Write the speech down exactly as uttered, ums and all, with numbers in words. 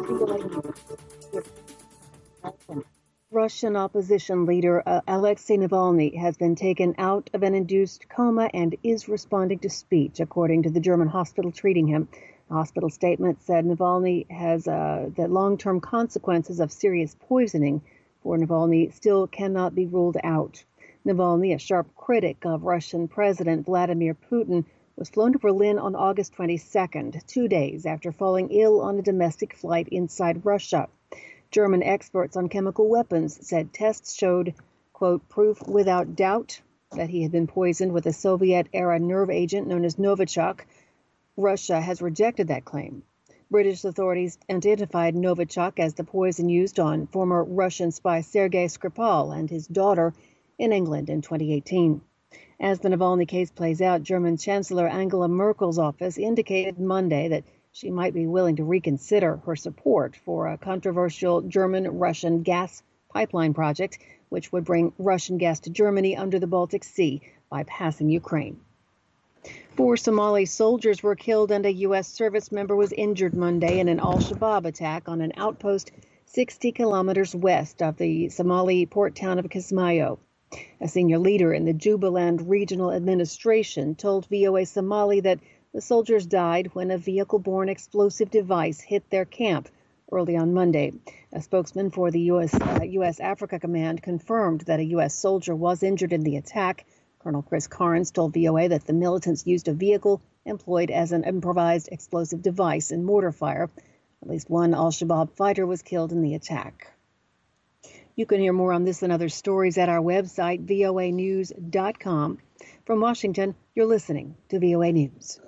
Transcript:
Russian opposition leader uh, Alexei Navalny has been taken out of an induced coma and is responding to speech, according to the German hospital treating him. The hospital statement said Navalny has uh, the long-term consequences of serious poisoning for Navalny still cannot be ruled out. Navalny, a sharp critic of Russian President Vladimir Putin, was flown to Berlin on August twenty-second, two days after falling ill on a domestic flight inside Russia. German experts on chemical weapons said tests showed, quote, proof without doubt that he had been poisoned with a Soviet-era nerve agent known as Novichok. Russia has rejected that claim. British authorities identified Novichok as the poison used on former Russian spy Sergei Skripal and his daughter in England in twenty eighteen. As the Navalny case plays out, German Chancellor Angela Merkel's office indicated Monday that she might be willing to reconsider her support for a controversial German-Russian gas pipeline project, which would bring Russian gas to Germany under the Baltic Sea, bypassing Ukraine. Four Somali soldiers were killed and a U S service member was injured Monday in an al-Shabaab attack on an outpost sixty kilometers west of the Somali port town of Kismayo. A senior leader in the Jubaland Regional Administration told V O A Somali that the soldiers died when a vehicle-borne explosive device hit their camp early on Monday. A spokesman for the U S Uh, U S Africa Command confirmed that a U S soldier was injured in the attack. Colonel Chris Carnes told V O A that the militants used a vehicle employed as an improvised explosive device in mortar fire. At least one al-Shabaab fighter was killed in the attack. You can hear more on this and other stories at our website, V O A news dot com. From Washington, you're listening to V O A News.